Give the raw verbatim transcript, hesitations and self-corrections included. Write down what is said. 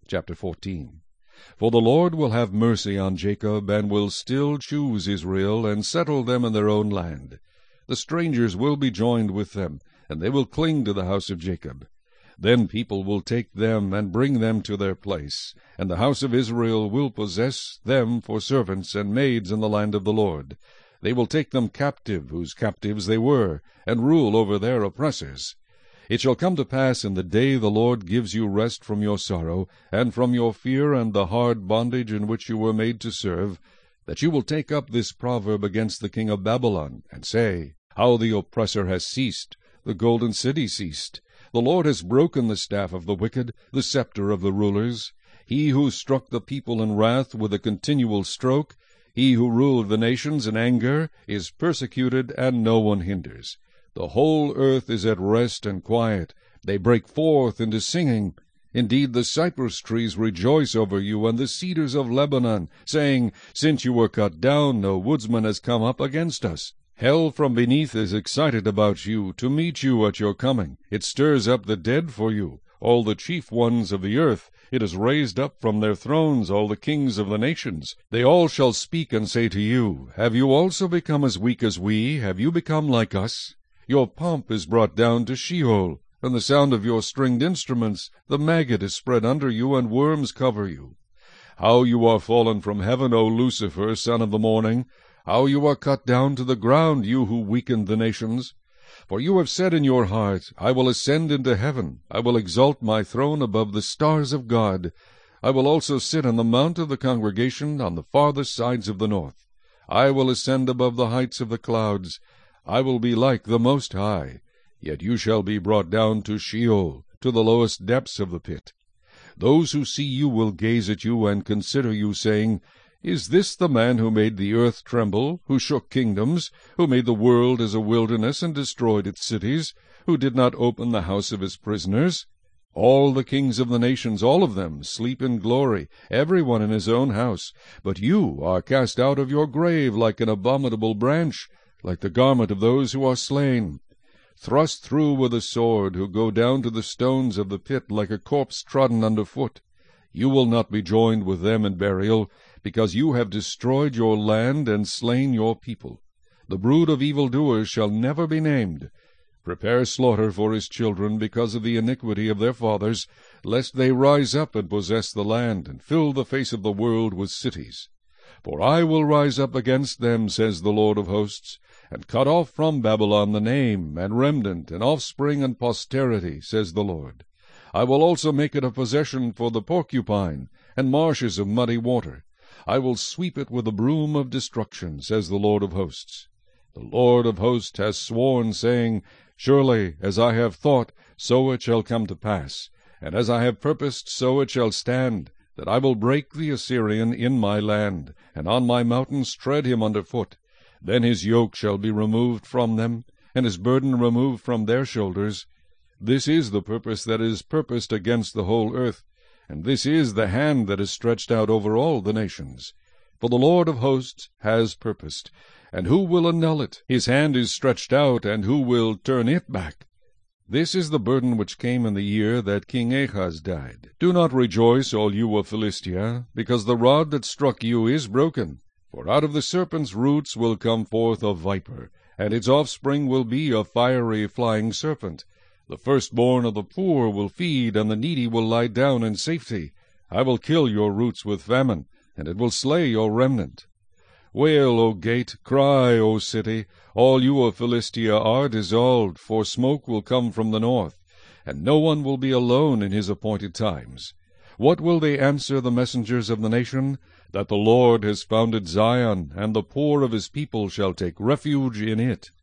Chapter fourteen. For the Lord will have mercy on Jacob, and will still choose Israel, and settle them in their own land. The strangers will be joined with them, and they will cling to the house of Jacob. Then people will take them and bring them to their place, and the house of Israel will possess them for servants and maids in the land of the Lord. They will take them captive, whose captives they were, and rule over their oppressors. It shall come to pass in the day the Lord gives you rest from your sorrow, and from your fear and the hard bondage in which you were made to serve, that you will take up this proverb against the king of Babylon, and say, How the oppressor has ceased, the golden city ceased. The Lord has broken the staff of the wicked, the scepter of the rulers. He who struck the people in wrath with a continual stroke, he who ruled the nations in anger, is persecuted, and no one hinders. The whole earth is at rest and quiet. They break forth into singing. Indeed, the cypress trees rejoice over you, and the cedars of Lebanon, saying, Since you were cut down, no woodsman has come up against us. Hell from beneath is excited about you, to meet you at your coming. It stirs up the dead for you, all the chief ones of the earth. It has raised up from their thrones all the kings of the nations. They all shall speak and say to you, Have you also become as weak as we? Have you become like us? Your pomp is brought down to Sheol, and the sound of your stringed instruments. The maggot is spread under you, and worms cover you. How you are fallen from heaven, O Lucifer, son of the morning! How you are cut down to the ground, you who weakened the nations! For you have said in your heart, I will ascend into heaven, I will exalt my throne above the stars of God. I will also sit on the mount of the congregation on the farthest sides of the north. I will ascend above the heights of the clouds. I will be like the Most High. Yet you shall be brought down to Sheol, to the lowest depths of the pit. Those who see you will gaze at you and consider you, saying, Is this the man who made the earth tremble, who shook kingdoms, who made the world as a wilderness and destroyed its cities, who did not open the house of his prisoners? All the kings of the nations, all of them, sleep in glory, every one in his own house. But you are cast out of your grave like an abominable branch, like the garment of those who are slain. Thrust through with a sword, who go down to the stones of the pit like a corpse trodden under foot. You will not be joined with them in burial, because you have destroyed your land and slain your people. The brood of evildoers shall never be named. Prepare slaughter for his children because of the iniquity of their fathers, lest they rise up and possess the land, and fill the face of the world with cities. For I will rise up against them, says the Lord of hosts, and cut off from Babylon the name, and remnant, and offspring, and posterity, says the Lord. I will also make it a possession for the porcupine, and marshes of muddy water. I will sweep it with a broom of destruction, says the Lord of hosts. The Lord of hosts has sworn, saying, Surely, as I have thought, so it shall come to pass, and as I have purposed, so it shall stand, that I will break the Assyrian in my land, and on my mountains tread him under foot. Then his yoke shall be removed from them, and his burden removed from their shoulders. This is the purpose that is purposed against the whole earth, and this is the hand that is stretched out over all the nations. For the Lord of hosts has purposed, and who will annul it? His hand is stretched out, and who will turn it back? This is the burden which came in the year that King Ahaz died. Do not rejoice, all you of Philistia, because the rod that struck you is broken. For out of the serpent's roots will come forth a viper, and its offspring will be a fiery flying serpent. The firstborn of the poor will feed, and the needy will lie down in safety. I will kill your roots with famine, and it will slay your remnant. Wail, O gate, cry, O city, all you of Philistia are dissolved, for smoke will come from the north, and no one will be alone in his appointed times. What will they answer the messengers of the nation? That the Lord has founded Zion, and the poor of his people shall take refuge in it.